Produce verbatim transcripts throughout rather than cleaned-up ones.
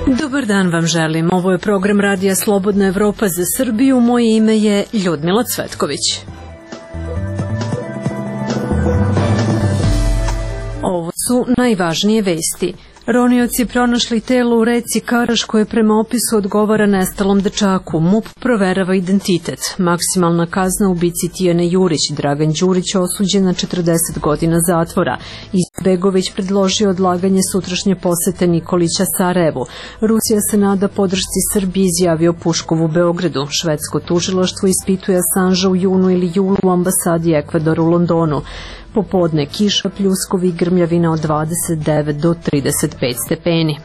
Dobar dan vam želim. Ovo je program Radija Slobodna Evropa za Srbiju. Moje ime je Ljudmila Cvetković. Ovo su najvažnije vesti. Ronioci pronašli telo u reci Karaš koje prema opisu odgovara nestalom dečaku. MUP proverava identitet. Maksimalna kazna ubici Tijane Jurić. Dragan Đurić osuđen na četrdeset godina zatvora. Izetbegović predložio odlaganje sutrašnje posete Nikolića Sarajevu. Rusija se nada podršci Srbiji, izjavio Puškov u Beogradu. Švedsko tužilaštvo ispituje Assanža u junu ili julu u ambasadi Ekvadora u Londonu. Popodne kiša, pljuskovi i grmljavina od dvadeset devet do trideset pet stepeni.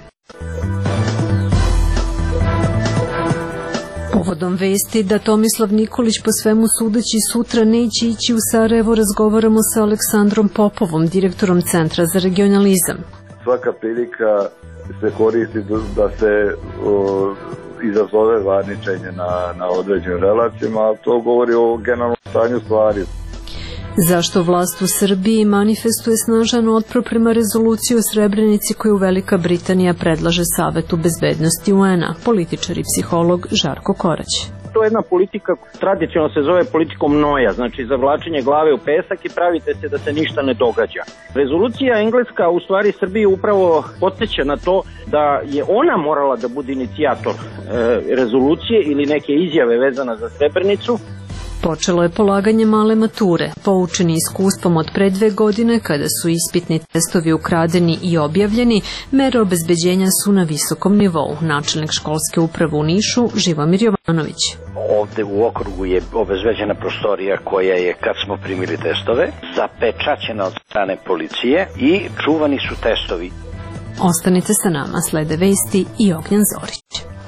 Povodom vesti da Tomislav Nikolić po svemu sudeći sutra neće ići u Sarajevo, razgovaramo sa Aleksandrom Popovom, direktorom Centra za regionalizam. Svaka prilika se koristi da se o, izazove varničenje na, na određenim relacijama, a to govori o generalnom stanju stvari. Zašto vlast u Srbiji manifestuje snažan otpor prema rezoluciji o Srebrenici koju Velika Britanija predlaže Savetu bezbednosti U N-a? Političar i psiholog Žarko Korać. To je jedna politika, tradicionalno se zove politikom noja, znači zavlačenje glave u pesak i pravite se da se ništa ne događa. Rezolucija engleska u stvari Srbiji upravo podsjeća na to da je ona morala da bude inicijator e, rezolucije ili neke izjave vezana za Srebrenicu. Počelo je polaganje male mature. Poučeni iskustvom od pre dve godine, kada su ispitni testovi ukradeni i objavljeni, mere obezbeđenja su na visokom nivou. Načelnik školske uprave u Nišu, Živomir Jovanović. Ovde u okrugu je obezbeđena prostorija koja je, kad smo primili testove, zapečaćena od strane policije i čuvani su testovi. Ostanite sa nama, slede vesti i Ognjan Zorić.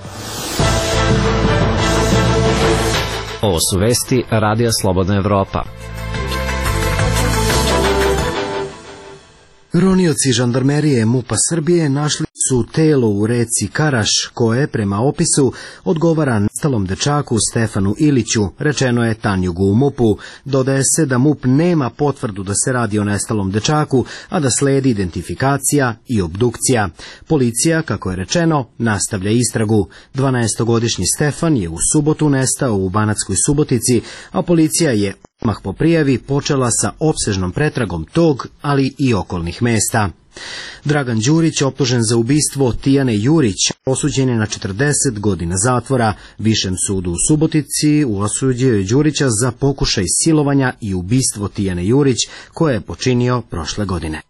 Ovo su vesti Radija Slobodna Evropa. Ronioci žandarmerije MUP-a Srbije našli su telo u reci Karaš koje, prema opisu, odgovara nestalom dečaku Stefanu Iliću, rečeno je Tanjugu u MUP-u. Dodaje se da MUP nema potvrdu da se radi o nestalom dečaku, a da sledi identifikacija i obdukcija. Policija, kako je rečeno, nastavlja istragu. dvanaestogodišnji Stefan je u subotu nestao u Banatskoj Subotici, a policija je odmah po prijavi počela sa opsežnom pretragom tog, ali i okolnih mesta. Dragan Đurić, optužen za ubistvo Tijane Jurić, osuđen je na četrdeset godina zatvora. Višem sudu u Subotici osudio je Đurića za pokušaj silovanja i ubistvo Tijane Jurić, koje je počinio prošle godine.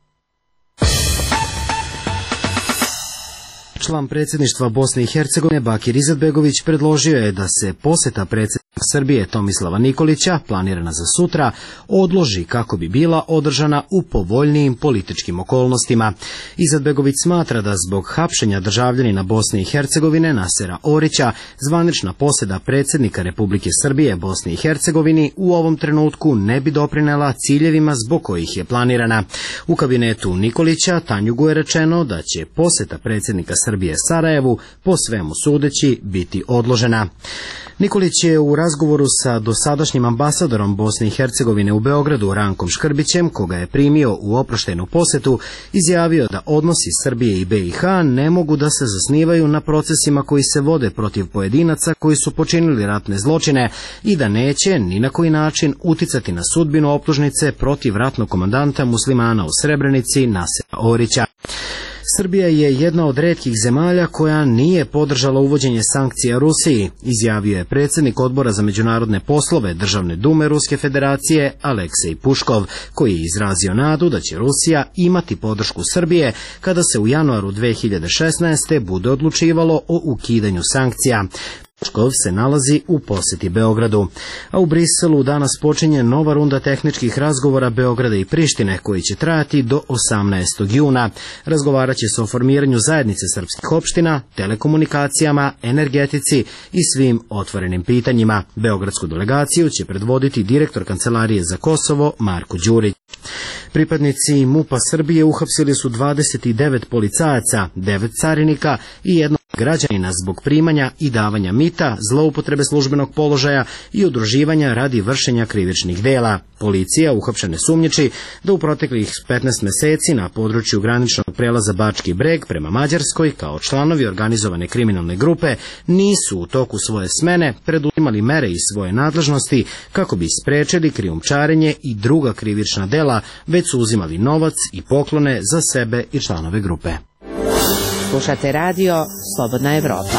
Član predsjedništva Bosne i Hercegovine Bakir Izetbegović predložio je da se poseta predsjednika Srbije Tomislava Nikolića, planirana za sutra, odloži kako bi bila održana u povoljnijim političkim okolnostima. Izetbegović smatra da zbog hapšenja državljanina Bosne i Hercegovine Nasera Orića, zvanična posjeta predsjednika Republike Srbije Bosni i Hercegovini u ovom trenutku ne bi doprinela ciljevima zbog kojih je planirana. U kabinetu Nikolića Tanjugu je rečeno da će posjeta predsjednika Srbije Sarajevu po svemu sudeći biti odložena. Nikolić je u razgovoru sa dosadašnjim ambasadorom Bosne i Hercegovine u Beogradu Rankom Škrbićem, koga je primio u oproštenu posjetu, izjavio da odnosi Srbije i B i H ne mogu da se zasnivaju na procesima koji se vode protiv pojedinaca koji su počinili ratne zločine i da neće ni na koji način uticati na sudbinu optužnice protiv ratnog komandanta muslimana u Srebrenici Nasera Orića. Srbija je jedna od retkih zemalja koja nije podržala uvođenje sankcija Rusiji, izjavio je predsjednik Odbora za međunarodne poslove Državne dume Ruske federacije Aleksej Puškov, koji je izrazio nadu da će Rusija imati podršku Srbije kada se u januaru dve hiljade šesnaeste. bude odlučivalo o ukidanju sankcija. Puškov se nalazi u posjeti Beogradu, a u Briselu danas počinje nova runda tehničkih razgovora Beograda i Prištine koji će trajati do osamnaestog juna. Razgovarat će se o formiranju zajednice srpskih opština, telekomunikacijama, energetici i svim otvorenim pitanjima. Beogradsku delegaciju će predvoditi direktor Kancelarije za Kosovo Marko Đurić. Pripadnici MUP-a Srbije uhapsili su dvadeset devet policajaca, devet carinika i jednog građanina zbog primanja i davanja mita, zloupotrebe službenog položaja i udruživanja radi vršenja krivičnih dela. Policija uhapšene sumnjiči da u proteklih petnaest meseci na području graničnog prelaza Bački Breg prema Mađarskoj kao članovi organizovane kriminalne grupe nisu u toku svoje smene preduzimali mere iz svoje nadležnosti kako bi sprečili krijumčarenje i druga krivična dela, već su uzimali novac i poklone za sebe i članove grupe. Slušate radio Slobodna Evropa.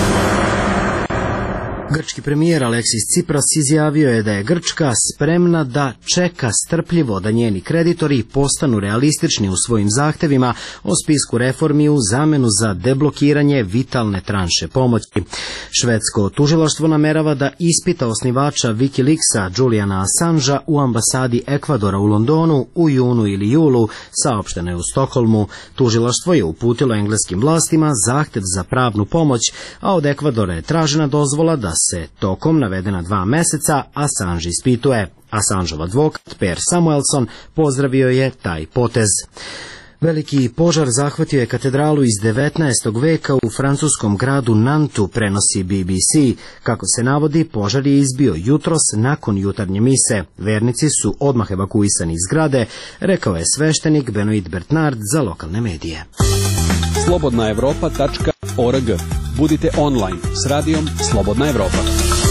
Grčki premijer Aleksis Tsipras izjavio je da je Grčka spremna da čeka strpljivo da njeni kreditori postanu realistični u svojim zahtevima o spisku reformi u zamenu za deblokiranje vitalne tranše pomoći. Švedsko tužilaštvo namerava da ispita osnivača Wikileaksa Juliana Assangea u ambasadi Ekvadora u Londonu u junu ili julu, saopšteno je u Stokholmu. Tužilaštvo je uputilo engleskim vlastima zahtev za pravnu pomoć, a od Ekvadora je tražena dozvola da se tokom navedena dva meseca Assange ispituje. Assangeov advokat Per Samuelson pozdravio je taj potez. Veliki požar zahvatio je katedralu iz devetnaestog veka u francuskom gradu Nantu, prenosi B B C. Kako se navodi, požar je izbio jutros nakon jutarnje mise. Vernici su odmah evakuisani iz zgrade, rekao je sveštenik Benoit Bernard za lokalne medije. slobodna evropa tačka org. Budite online s radijom Slobodna Evropa.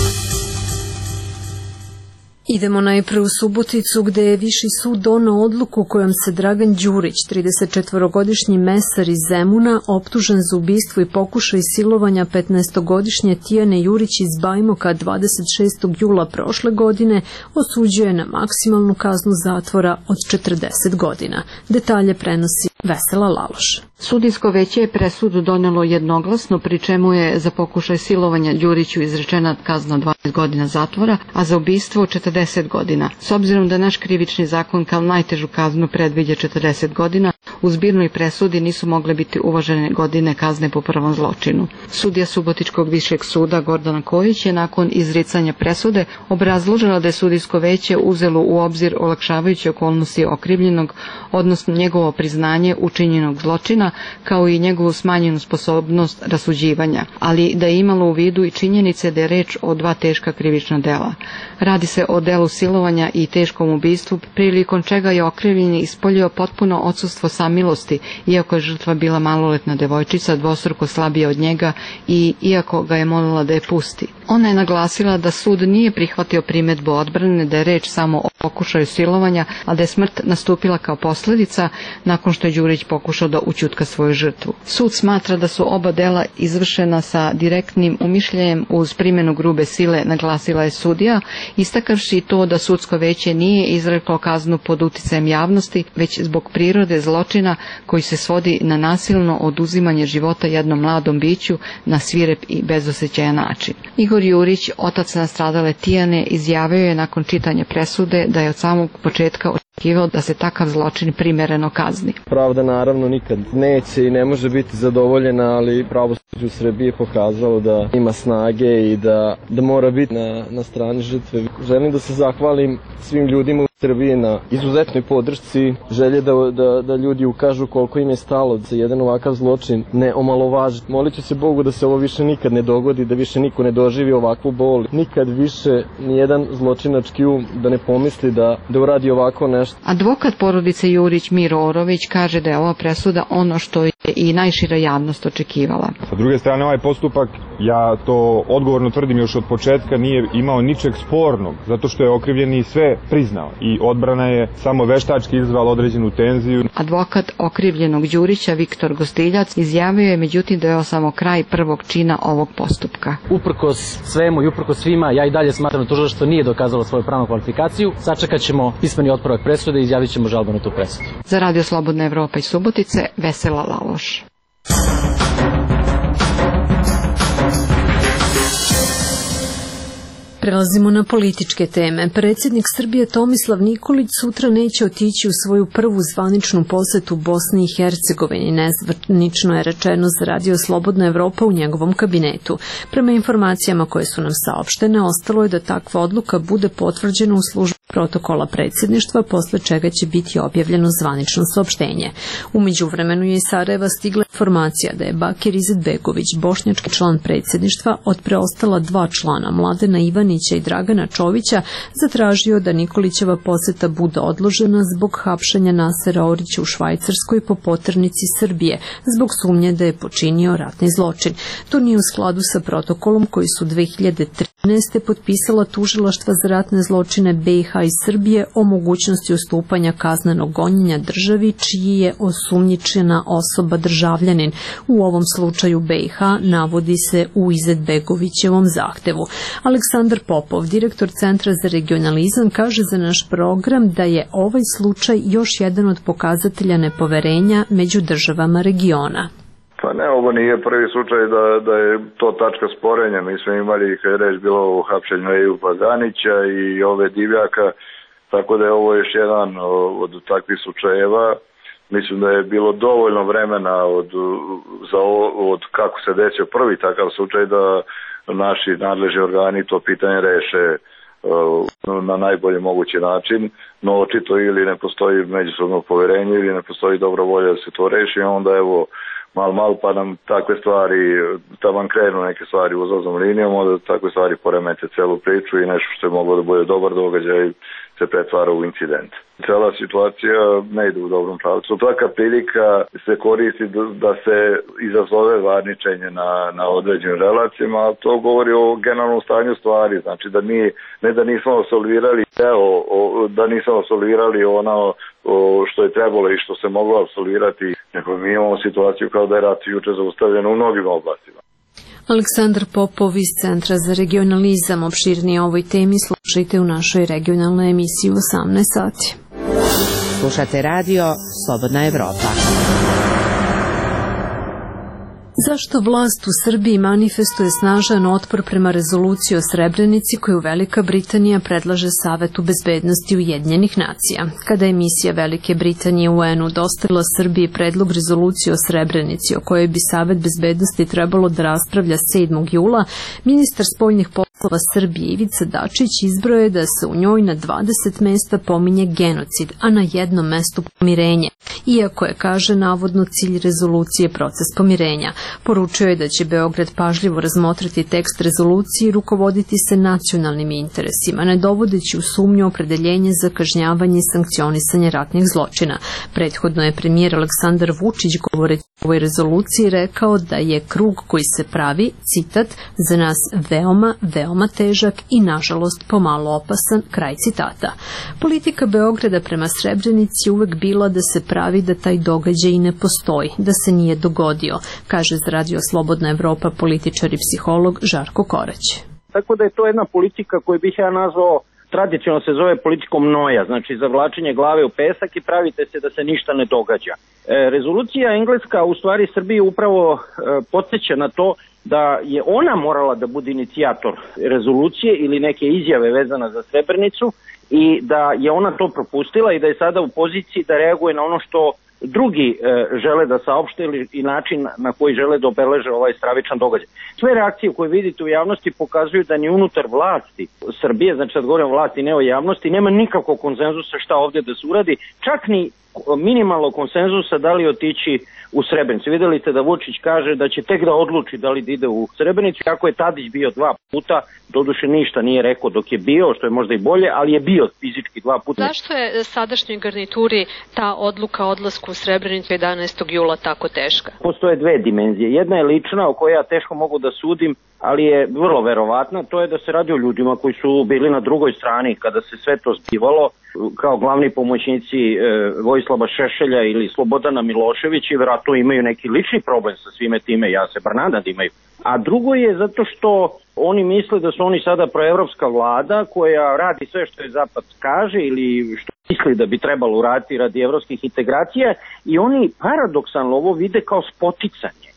Idemo najpre u Suboticu, gde je Viši sud doneo odluku kojom se Dragan Đurić, tridesetčetvorogodišnji mesar iz Zemuna, optužen za ubistvo i pokušaj silovanja petnaestogodišnje Tijane Jurić iz Bajmoka dvadeset šestog jula prošle godine, osuđuje na maksimalnu kaznu zatvora od četrdeset godina. Detalje prenosi Vesela Laloš. Sudijsko veće je presudu donelo jednoglasno, pri čemu je za pokušaj silovanja Đuriću izrečena kazna dvadeset godina zatvora, a za ubistvo četrdeset godina. S obzirom da naš krivični zakon kao najtežu kaznu predviđa četrdeset godina, u zbirnoj presudi nisu mogle biti uvažene godine kazne po prvom zločinu. Sudija Subotičkog višeg suda Gordana Kojić je nakon izricanja presude obrazložila da je sudijsko veće uzelo u obzir olakšavajuće okolnosti okrivljenog, odnosno njegovo priznanje učinjenog zločina, kao i njegovu smanjenu sposobnost rasuđivanja, ali da je imalo u vidu i činjenice da je reč o dva teška krivična dela. Radi se o delu silovanja i teškom ubistvu, prilikom čega je okrivljeni ispoljio potpuno odsustvo samilosti, iako je žrtva bila maloletna devojčica, dvostruko slabija od njega i iako ga je molila da je pusti. Ona je naglasila da sud nije prihvatio primedbu odbrane da je reč samo o pokušaju silovanja, a da je smrt nastupila kao posljedica nakon što je Đurić pokušao da ućutka svoju žrtvu. Sud smatra da su oba dela izvršena sa direktnim umišljajem uz primjenu grube sile, naglasila je sudija, istakavši to da sudsko veće nije izreklo kaznu pod uticajem javnosti, već zbog prirode zločina koji se svodi na nasilno oduzimanje života jednom mladom biću na svirep i bezosjećajan način. Igor Jurić, otac nastradale Tijane, izjavio je nakon čitanja presude da je od samog početka očekivao da se takav zločin primereno kazni. Pravda naravno nikad neće i ne može biti zadovoljena, ali pravosuđe u Srbiji je pokazalo da ima snage i da, da mora biti na, na strani žrtve. Želim da se zahvalim svim ljudima u Srbiji na izuzetnoj podršci, želje da, da, da ljudi ukažu koliko im je stalo da se jedan ovakav zločin ne omalovaži. Molit ću se Bogu da se ovo više nikad ne dogodi, da više niko ne doživi ovakvu bol. Nikad više nijedan zločinački um da ne pomisli da, da uradi ovako nešto. Advokat porodice Jurić Miro Orović kaže da je ova presuda ono što je i najšira javnost očekivala. Sa druge strane, ovaj postupak, ja to odgovorno tvrdim još od početka, nije imao ničeg spornog, zato što je okrivljeni sve priznao i odbrana je samo veštački izazvala određenu tenziju. Advokat okrivljenog Đurića Viktor Gostiljac izjavio je međutim da je ovo samo kraj prvog čina ovog postupka. Uprkos svemu i uprkos svima, ja i dalje smatram da tužilaštvo nije dokazalo svoju pravnu kvalifikaciju. Sačekat ćemo pismeni otporak presude i izjavit ćemo žalbu na tu presudu. Za Radio Slobodna Evropa iz Subotice, Vesela Laloš. Prelazimo na političke teme. Predsjednik Srbije Tomislav Nikolić sutra neće otići u svoju prvu zvaničnu posetu Bosni i Hercegovini. Nezvanično je rečeno za Radio Slobodna Evropa u njegovom kabinetu. Prema informacijama koje su nam saopštene, ostalo je da takva odluka bude potvrđena u službenom protokola predsjedništva, posle čega će biti objavljeno zvanično saopštenje. U međuvremenu je iz Sarajeva stigla informacija da je Bakir Izetbegović, bošnjački član predsjedništva, od preostala dva člana, Mladena Ivanića i Dragana Čovića, zatražio da Nikolićeva poseta bude odložena zbog hapšenja Nasera Orića u Švajcarskoj po poternici Srbije, zbog sumnje da je počinio ratni zločin. To nije u skladu sa protokolom koji su dve hiljade trinaeste. potpisala tužilaštva za ratne zločine B i H i Srbije o mogućnosti ustupanja kaznenog gonjenja državi čiji je osumnjičena osoba državljanin. U ovom slučaju B i H navodi se u Izetbegovićevom zahtevu. Aleksandar Popov, direktor Centra za regionalizam, kaže za naš program da je ovaj slučaj još jedan od pokazatelja nepoverenja među državama regiona. Pa ne, ovo nije prvi slučaj da, da je to tačka sporenja. Mi smo imali, kad je reč bilo o hapšenju Ejupa Ganića i ove Divljaka, tako da je ovo još jedan od takvih slučajeva. Mislim da je bilo dovoljno vremena od, za, od kako se desio prvi takav slučaj da naši nadležni organi to pitanje reše na najbolji mogući način, no očito ili ne postoji međusobno poverenje ili ne postoji dobra volja da se to reši, onda evo malo, malo pa nam takve stvari, taman krenu neke stvari uzlaznom linijom, onda takve stvari poremete celu priču i nešto što je moglo da bude dobar događaj se pretvara u incident. Cela situacija ne ide u dobrom pravcu. Svaka prilika se koristi da se izazove varničenje na, na određenim relacijama, a to govori o generalnom stanju stvari. Znači da mi, ne da nismo absolvirali deo, da nismo absolvirali ono što je trebalo i što se moglo absolvirati, nego mi imamo situaciju kao da je rat juče zaustavljen u mnogim oblastima. Aleksandar Popov iz Centra za regionalizam. Opširnije o ovoj temi slušajte u našoj regionalnoj emisiji u osamnaest sati. Slušate radio Slobodna Evropa. Zašto vlast u Srbiji manifestuje snažan otpor prema rezoluciji o Srebrenici koju Velika Britanija predlaže Savetu bezbednosti Ujedinjenih nacija? Kada je misija Velike Britanije u U N-u dostavila Srbiji predlog rezolucije o Srebrenici o kojoj bi Savet bezbednosti trebalo da raspravlja sedmog jula, ministar spoljnih poslova Srbije Ivica Dačić izbrojao je da se u njoj na dvadeset mesta pominje genocid, a na jednom mestu pomirenje, iako je, kaže, navodno cilj rezolucije proces pomirenja. Poručio je da će Beograd pažljivo razmotriti tekst rezolucije i rukovoditi se nacionalnim interesima, ne dovodeći u sumnju opredeljenje za kažnjavanje i sankcionisanje ratnih zločina. Prethodno je premijer Aleksandar Vučić, govoreći o ovoj rezoluciji, rekao da je krug koji se pravi, citat, za nas veoma, veoma težak i nažalost pomalo opasan, kraj citata. Politika Beograda prema Srebrenici je uvek bila da se pravi da taj događaj ne postoji, da se nije dogodio, kaže za Radio Slobodna Evropa političar i psiholog Žarko Korać. Tako da je to jedna politika koju bih ja nazvao, tradicionalno se zove politikom noja, znači zavlačenje glave u pesak i pravite se da se ništa ne događa. E, rezolucija engleska u stvari Srbiji upravo e, podsjeća na to da je ona morala da bude inicijator rezolucije ili neke izjave vezana za Srebrenicu i da je ona to propustila i da je sada u poziciji da reaguje na ono što drugi e, žele da saopšte ili i način na koji žele da obeleže ovaj stravičan događaj. Sve reakcije koje vidite u javnosti pokazuju da ni unutar vlasti Srbije, znači sad govorim o vlasti, ne o javnosti, nema nikakvog konsenzusa šta ovdje da se uradi, čak ni minimalno konsenzusa da li otići u Srebrenicu. Videli ste da Vučić kaže da će tek da odluči da li da ide u Srebrenicu, kako je Tadić bio dva puta, doduše ništa nije rekao dok je bio, što je možda i bolje, ali je bio fizički dva puta. Zašto je sadašnjoj garnituri ta odluka o odlasku u Srebrenicu jedanaestog jula tako teška? Postoje dve dimenzije. Jedna je lična, o kojoj ja teško mogu da sudim, ali je vrlo verovatna, to je da se radi o ljudima koji su bili na drugoj strani kada se sve to zbivalo, kao glavni pomoćnici e, Vojislava Šešelja ili Slobodana Miloševića i vjerojatno imaju neki lični problem sa svime time, ja se bar nadam da imaju. A drugo je zato što oni misle da su oni sada proevropska vlada koja radi sve što je Zapad kaže ili što misli da bi trebalo uraditi radi evropskih integracija i oni paradoksalno ovo vide kao spoticanje.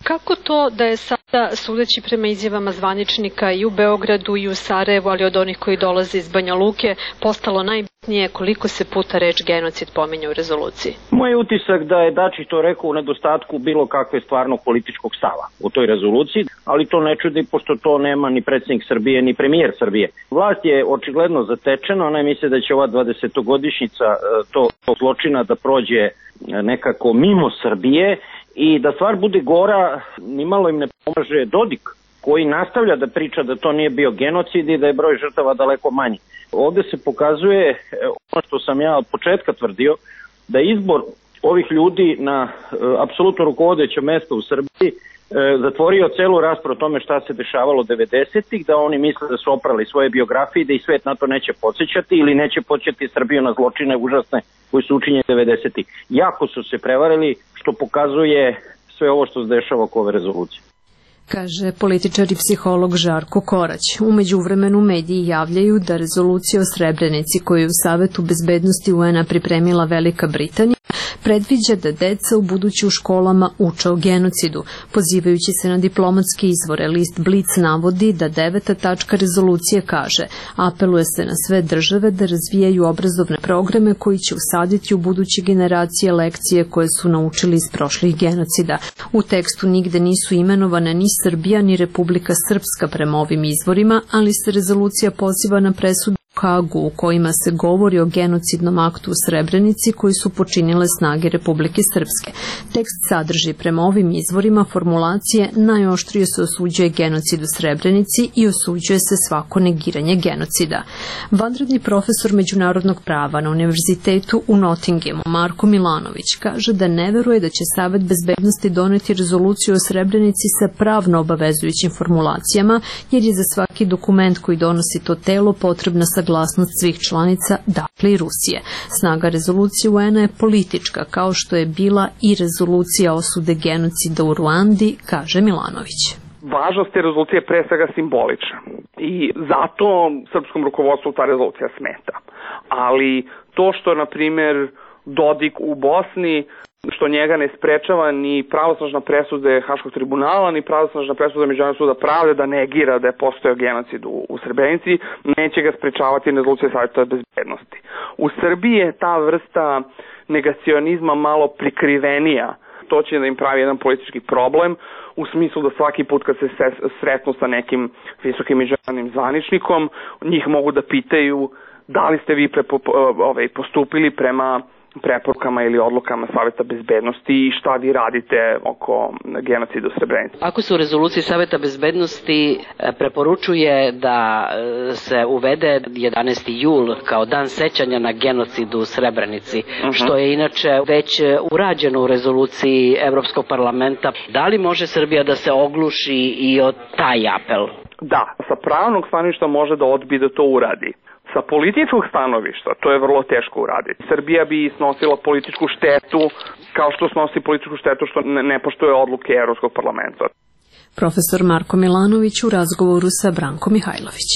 Kako to da je sada, sudeći prema izjavama zvaničnika i u Beogradu i u Sarajevu, ali od onih koji dolaze iz Banja Luke, postalo najbitnije koliko se puta reč genocid pominje u rezoluciji? Moj utisak da je Dačić to rekao u nedostatku bilo kakve stvarno političkog stava u toj rezoluciji, ali to ne čudi pošto to nema ni predsjednik Srbije ni premijer Srbije. Vlast je očigledno zatečena, ona misle da će ova dvadesetogodišnjica to, to zločina da prođe nekako mimo Srbije i da stvar bude gora, nimalo im ne pomaže Dodik, koji nastavlja da priča da to nije bio genocid i da je broj žrtava daleko manji. Ovde se pokazuje ono što sam ja od početka tvrdio, da je izbor ovih ljudi na e, apsolutno rukovodeće mesto u Srbiji e, zatvorio celu raspravu o tome šta se dešavalo devedesetih, da oni misle da su oprali svoje biografije, da i svet na to neće podsjećati ili neće podsjećati Srbiju na zločine užasne koji su učinjeni devedesetih. Jako su se prevarili, što pokazuje sve ovo što se dešava oko ove rezolucije. Kaže političar i psiholog Žarko Korać. U međuvremenu mediji javljaju da rezolucija o Srebrenici koju je u Savetu bezbednosti U N-a pripremila Velika Britanija predviđa da deca u budući u školama uče o genocidu. Pozivajući se na diplomatske izvore, list Blic navodi da deveta tačka rezolucije kaže: apeluje se na sve države da razvijaju obrazovne programe koji će usaditi u buduće generacije lekcije koje su naučili iz prošlih genocida. U tekstu nigde nisu imenovane ni Srbija ni Republika Srpska prema ovim izvorima, ali se rezolucija poziva na presudu u Hagu u kojima se govori o genocidnom aktu u Srebrenici koji su počinile snage Republike Srpske. Tekst sadrži prema ovim izvorima formulacije: najoštrije se osuđuje genocid u Srebrenici i osuđuje se svako negiranje genocida. Vanredni profesor međunarodnog prava na Univerzitetu u Nottinghamu Marko Milanović kaže da ne veruje da će Savet bezbednosti doneti rezoluciju o Srebrenici sa pravno obavezujućim formulacijama, jer je za svaki dokument koji donosi to telo potrebna saglasnost svih članica, dakle i Rusije. Snaga rezolucije U N-a je politička, kao što je bila i rezolucija osude genocida u Ruandi, kaže Milanović. Važnost te rezolucije je pre svega simbolična i zato srpskom rukovodstvu ta rezolucija smeta. Ali to što, na primjer, Dodik u Bosni, što njega ne sprečava ni pravosnažna presude Haškog tribunala, ni pravosnažna presuda Međunarodnog suda pravde da negira da je postojao genocid u, u Srebrenici, neće ga sprečavati rezolucija Saveta bezbednosti. U Srbiji je ta vrsta negacionizma malo prikrivenija. To će da im pravi jedan politički problem, u smislu da svaki put kad se sretnu sa nekim visokim međunarodnim zvaničnikom, njih mogu da pitaju da li ste vi prepo, ovaj, postupili prema preporukama ili odlukama Saveta bezbednosti i šta vi radite oko genocida u Srebrenici. Ako se u rezoluciji Saveta bezbednosti preporučuje da se uvede jedanaesti jul kao dan sećanja na genocid u Srebrenici, uh-huh. što je inače već urađeno u rezoluciji Evropskog parlamenta, da li može Srbija da se ogluši i od taj apel? Da, sa pravnog stanovišta može da odbije da to uradi. Sa političkog stanovišta to je vrlo teško uraditi. Srbija bi snosila političku štetu kao što snosi političku štetu što ne poštuje odluke Evropskog parlamenta. Profesor Marko Milanović u razgovoru sa Brankom Mihajlović.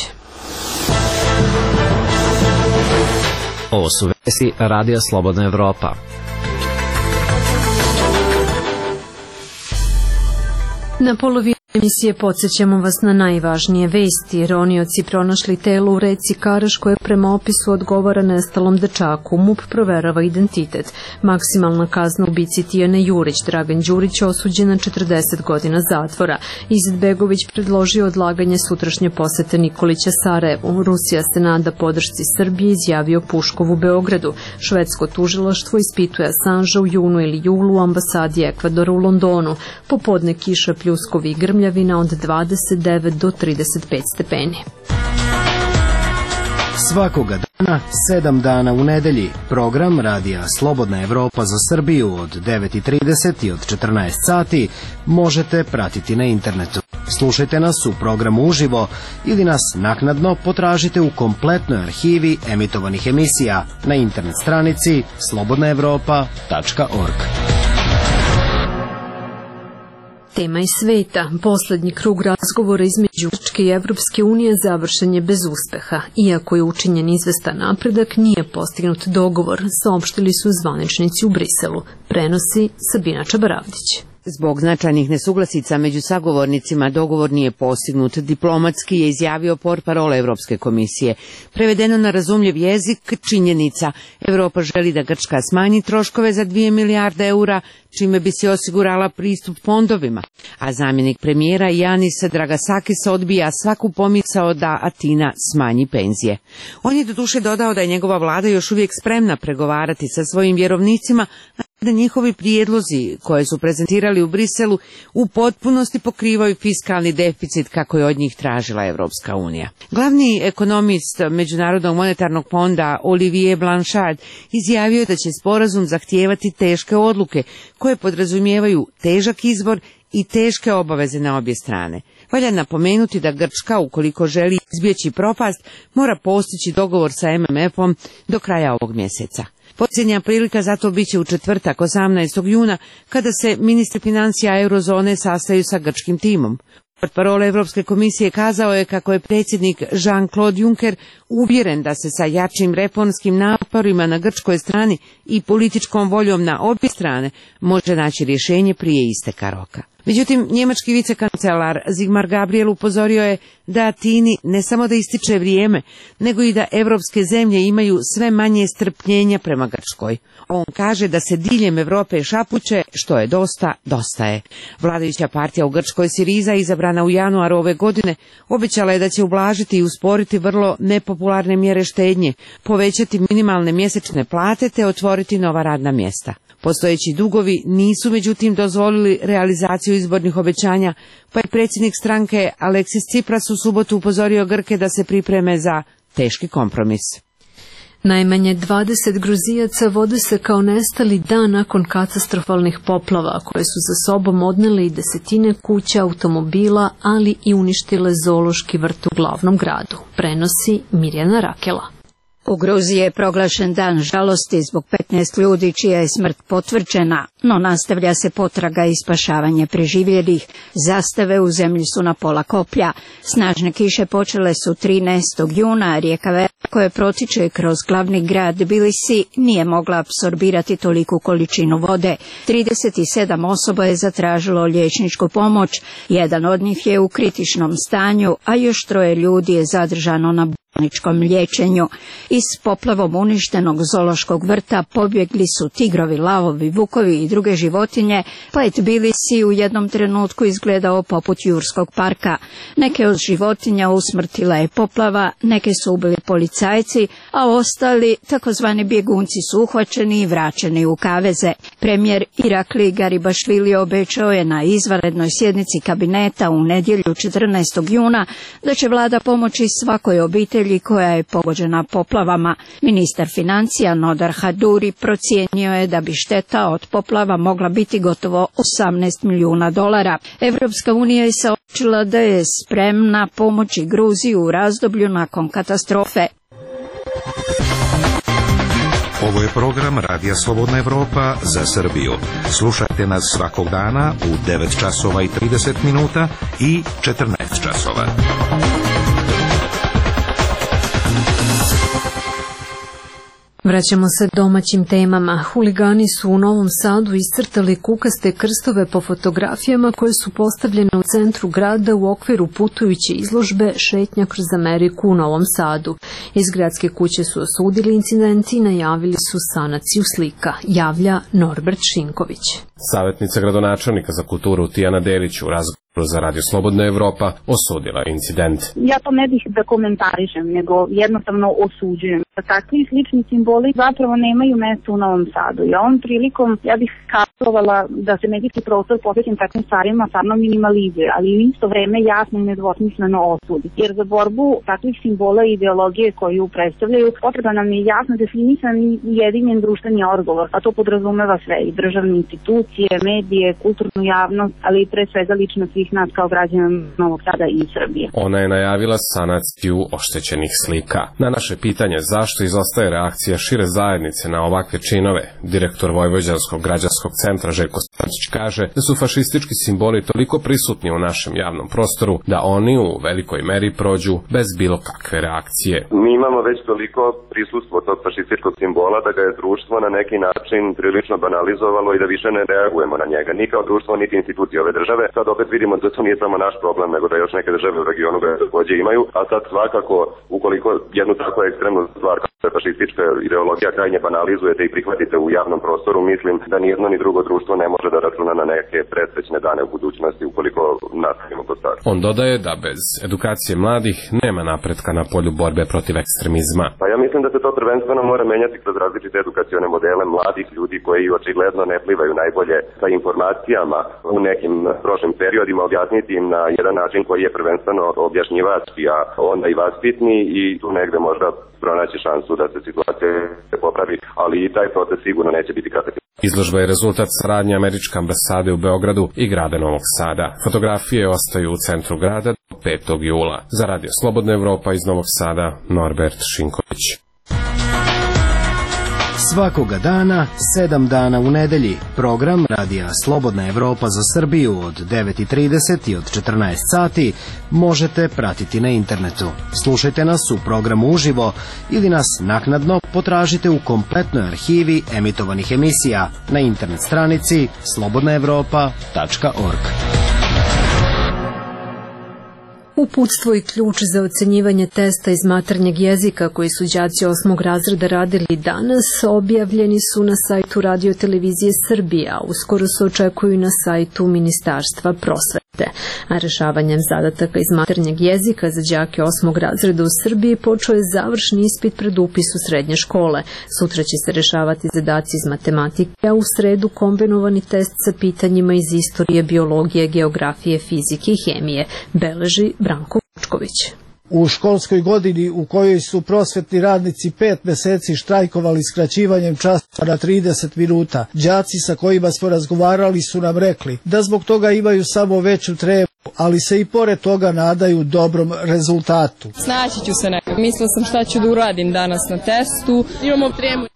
Ovo su vesti Radija Slobodna Evropa. Na polovini emisije podsjećamo vas na najvažnije vesti. Ronioci pronašli telo u reci Karaš koje prema opisu odgovara nestalom dečaku. MUP proverava identitet. Maksimalna kazna ubici Tijane Jurić. Dragan Đurić osuđen na četrdeset godina zatvora. Izetbegović predložio odlaganje sutrašnje posete Nikolića Sarajevu. Rusija se nada podršci Srbije, izjavio Puškov u Beogradu. Švedsko tužilaštvo ispituje Assange u junu ili julu u ambasadi Ekvadora u Londonu. Popodne kiša, pljuskovi i grmljavina od dvadeset devet do trideset pet stepeni. Svakoga dana, sedam dana u nedelji, program Radija Slobodna Evropa za Srbiju od devet i trideset i od četrnaest sati možete pratiti na internetu. Slušajte nas u programu uživo ili nas naknadno potražite u kompletnoj arhivi emitovanih emisija na internet stranici slobodna evropa tačka org. Tema iz sveta. Poslednji krug razgovora između Grčke i Evropske unije završen je bez uspeha. Iako je učinjen izvestan napredak, nije postignut dogovor, saopštili su zvaničnici u Briselu. Prenosi Sabina Čabaravdić. Zbog značajnih nesuglasica među sagovornicima dogovor nije postignut, diplomatski je izjavio portparol Evropske komisije. Prevedeno na razumljiv jezik, činjenica, Evropa želi da Grčka smanji troškove za dvije milijarde eura, čime bi se osigurala pristup fondovima, a zamjenik premijera Janis Dragasakis odbija svaku pomisao da Atina smanji penzije. On je doduše dodao da je njegova vlada još uvijek spremna pregovarati sa svojim vjerovnicima, da njihovi prijedlozi koje su prezentirali u Briselu u potpunosti pokrivaju fiskalni deficit kako je od njih tražila Evropska unija. Glavni ekonomist Međunarodnog monetarnog fonda Olivier Blanchard izjavio je da će sporazum zahtijevati teške odluke koje podrazumijevaju težak izbor i teške obaveze na obje strane. Valja napomenuti da Grčka, ukoliko želi izbjeći propast, mora postići dogovor sa M M F-om do kraja ovog mjeseca. Posljednja prilika zato bit će u četvrtak osamnaestog juna kada se ministri financija eurozone sastaju sa grčkim timom. Portparol Evropske komisije kazao je kako je predsjednik Jean-Claude Juncker uvjeren da se sa jačim reformskim naporima na grčkoj strani i političkom voljom na obje strane može naći rješenje prije isteka roka. Međutim, njemački vicekancelar Sigmar Gabriel upozorio je da Atini ne samo da ističe vrijeme, nego i da evropske zemlje imaju sve manje strpljenja prema Grčkoj. On kaže da se diljem Europe šapuće, što je dosta, dosta je. Vladajuća partija u Grčkoj Siriza, izabrana u januaru ove godine, obećala je da će ublažiti i usporiti vrlo nepopularne mjere štednje, povećati minimalne mjesečne plate te otvoriti nova radna mjesta. Postojeći dugovi nisu međutim dozvolili realizaciju izbornih obećanja, pa je predsjednik stranke Aleksis Tsipras u subotu upozorio Grke da se pripreme za teški kompromis. Najmanje dvadeset Gruzijaca vode se kao nestali dan nakon katastrofalnih poplava koje su za sobom odnele i desetine kuća, automobila, ali i uništile zoološki vrt u glavnom gradu, prenosi Mirjana Rakela. U Gruziji je proglašen dan žalosti zbog petnaest ljudi čija je smrt potvrđena, no nastavlja se potraga i spašavanje preživjelih. Zastave u zemlji su na pola koplja. Snažne kiše počele su trinaestog juna, a rijeka Vera koja protiče kroz glavni grad Tbilisi nije mogla apsorbirati toliku količinu vode. trideset sedam osoba je zatražilo liječničku pomoć, jedan od njih je u kritičnom stanju, a još troje ljudi je zadržano na bolničkom liječenju. Iz poplavom uništenog zoološkog vrta pobjegli su tigrovi, lavovi, vukovi i druge životinje, pa je Tbilisi u jednom trenutku izgledao poput jurskog parka. Neke od životinja usmrtila je poplava, neke su ubili policajci, a ostali, takozvani bjegunci, su uhvaćeni i vraćeni u kaveze. Premijer Irakli Garibašvili obećao je na izvanrednoj sjednici kabineta u nedjelju četrnaestog juna da će vlada pomoći svakoj obitelji koja je pogođena poplavama. Ministar financija Nodar Haduri procijenio je da bi šteta od poplava mogla biti gotovo osamnaest milijuna dolara. Evropska unija je saopćila da je spremna pomoći Gruziji u razdoblju nakon katastrofe. Ovo je program Radija Slobodna Evropa za Srbiju. Slušajte nas svakog dana u devet časova i trideset minuta i četrnaest časova. Vraćamo se domaćim temama. Huligani su u Novom Sadu iscrtali kukaste krstove po fotografijama koje su postavljene u centru grada u okviru putujuće izložbe Šetnja kroz Ameriku u Novom Sadu. Iz gradske kuće su osudili incident i najavili su sanaciju slika, javlja Norbert Šinković. Savjetnica gradonačelnika za kulturu Tijana Delić u razgovoru za Radio Slobodna Evropa osudila incident. Ja to ne bih da komentarišem, nego jednostavno osuđujem. Takvi slični simboli zapravo nemaju mjesto u Novom Sadu. I ovom prilikom ja bih kazovala da se medijski prostor posvećen takvim stvarima stvarno minimalizuje, ali u isto vreme jasno i nedvosmisleno osudi. Jer za borbu takvih simbola i ideologije koju predstavljaju potreba nam je jasno definisan i ujedinjen društveni odgovor, a to podrazumeva sve i državne institucije, medije, kulturnu javnost, ali i pre svega lično svih nas kao građana Novog Sada i Srbije. Ona je najavila sanaciju oštećenih slika. Na naše pitanje zašto zašto izostaje reakcija šire zajednice na ovakve činove, direktor Vojvođanskog građanskog centra Željko Stančić kaže da su fašistički simboli toliko prisutni u našem javnom prostoru da oni u velikoj meri prođu bez bilo kakve reakcije. Mi imamo već toliko prisustvo tog fašističkog simbola da ga je društvo na neki način prilično banalizovalo i da više ne reagujemo na njega, ni kao društvo, niti institucije ove države. Sad opet vidimo da to nije samo naš problem, nego da još neke države u regionu ga takođe imaju, a sad svakako, ukoliko jednu tako ekstremnu stvar kao je fašistička ideologija krajnje banalizujete i prihvatite u javnom prostoru, mislim da ni jedno ni drugo društvo ne može da računa na neke presrećne dane u budućnosti ukoliko nastavimo po staru. On dodaje da bez edukacije mladih nema napretka na polju borbe protiv ekstremizma. Pa ja mislim da se to prvenstveno mora menjati kroz različite edukacione modele mladih ljudi koji očigledno ne plivaju najbolje sa informacijama u nekim prošlim periodima, objasniti im na jedan način koji je prvenstveno objašnjivački, a onda i vaspitni, i tu negde možda pronaći šansu da se situacija popravi, ali i taj proces sigurno neće biti katastrofalno. Izložba je rezultat saradnje Američke ambasade u Beogradu i grada Novog Sada. Fotografije ostaju u centru grada do petog jula. Za Radio Slobodna Evropa iz Novog Sada, Norbert Šinković. Svakoga dana, sedam dana u nedelji, program Radija Slobodna Evropa za Srbiju od devet i trideset i od četrnaest sati možete pratiti na internetu. Slušajte nas u programu uživo ili nas naknadno potražite u kompletnoj arhivi emitovanih emisija na internet stranici slobodna evropa tačka org. Uputstvo i ključ za ocenjivanje testa iz maternjeg jezika koji su đaci osmog razreda radili danas objavljeni su na sajtu Radio Televizije Srbije, a uskoro se očekuju na sajtu Ministarstva prosvete. A rešavanjem zadataka iz maternjeg jezika za đake osmog razreda u Srbiji počeo je završni ispit pred upis u srednje škole. Sutra će se rešavati zadaci iz matematike, a u sredu kombinovani test sa pitanjima iz istorije, biologije, geografije, fizike i hemije, beleži Branko Vučković. U školskoj godini u kojoj su prosvetni radnici pet meseci štrajkovali skraćivanjem časova na trideset minuta, đaci sa kojima smo razgovarali su nam rekli da zbog toga imaju samo veću trebu, ali se i pored toga nadaju dobrom rezultatu. Snaći ću se nekako. Mislila sam šta ću da uradim danas na testu. Imamo tremu.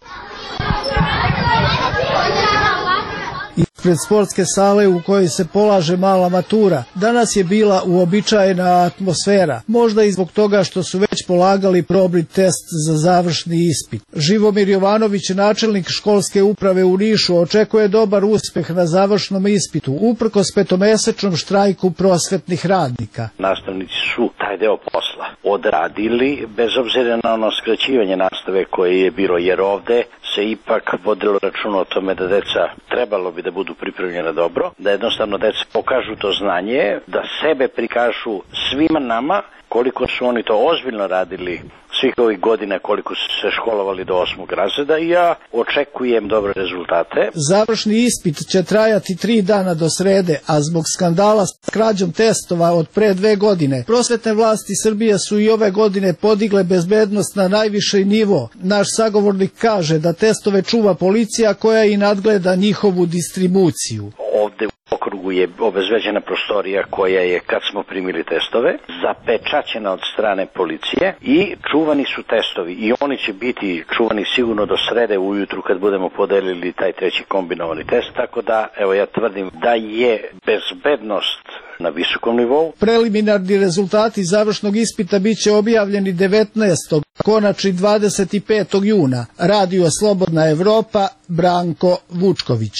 Ispred sportske sale u kojoj se polaže mala matura, danas je bila uobičajena atmosfera, možda i zbog toga što su već polagali probni test za završni ispit. Živomir Jovanović, načelnik školske uprave u Nišu, očekuje dobar uspeh na završnom ispitu, uprkos petomesečnom štrajku prosvetnih radnika. Nastavnici su taj deo posla odradili, bez obzira na ono skraćivanje nastave koje je bilo, jer ovde se ipak vodilo računa o tome da deca trebalo bi da budu pripremljena dobro, da jednostavno deca pokažu to znanje, da sebe prikažu svima nama koliko su oni to ozbiljno radili svih ovih godina, koliko su se školovali do osmog razreda, i ja očekujem dobre rezultate. Završni ispit će trajati tri dana do srede, a zbog skandala s krađom testova od pre dve godine, prosvetne vlasti Srbije su i ove godine podigle bezbednost na najviši nivo. Naš sagovornik kaže da testove čuva policija koja i nadgleda njihovu distribuciju. Ovde u okrugu je obezbeđena prostorija koja je, kad smo primili testove, zapečaćena od strane policije i čuvani su testovi, i oni će biti čuvani sigurno do srede ujutru kad budemo podelili taj treći kombinovani test, tako da, evo, ja tvrdim da je bezbednost na visokom nivou. Preliminarni rezultati završnog ispita biće objavljeni devetnaestog konačni dvadeset petog juna. Radio Slobodna Evropa, Branko Vučković.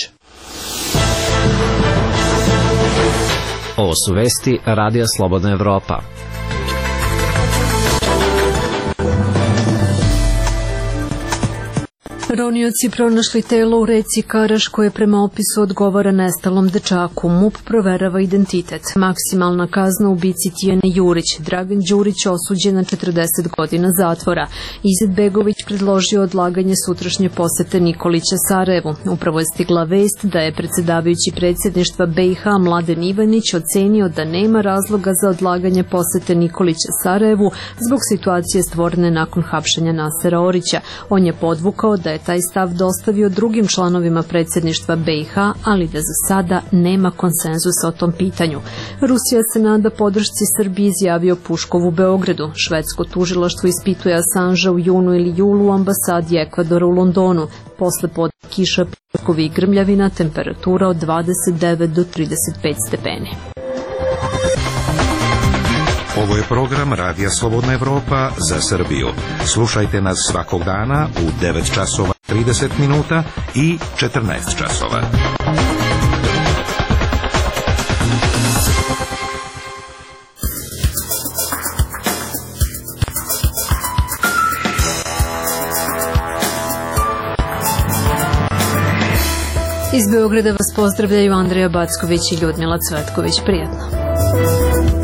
Ovo su vesti Radija Slobodna Evropa. Ronioci pronašli telo u reci Karaš koje prema opisu odgovara nestalom dečaku. MUP proverava identitet. Maksimalna kazna ubici Tijane Jurić. Dragan Đurić osuđen na četrdeset godina zatvora. Izetbegović predložio odlaganje sutrašnje posete Nikolića Sarajevu. Upravo je stigla vest da je predsjedavajući predsjedništva B i H Mladen Ivanić ocenio da nema razloga za odlaganje posete Nikolića Sarajevu zbog situacije stvorene nakon hapšenja Nasera Orića. On je podvukao da je taj stav dostavio drugim članovima predsjedništva B i H, ali da za sada nema konsenzusa o tom pitanju. Rusija se nada podršci Srbiji, izjavio Puškov u Beogradu. Švedsko tužilaštvo ispituje Assange u junu ili julu u ambasadi Ekvadora u Londonu. Posle pod kiša, pljuskovi i grmljavina, temperatura od dvadeset devet do trideset pet stepeni. Ovo je program Radija Slobodna Evropa za Srbiju. Slušajte nas svakog dana u devet časova trideset minuta i četrnaest časova. Iz Beograda vas pozdravljaju Andreja Backović i Ljudmila Cvetković. Prijetno.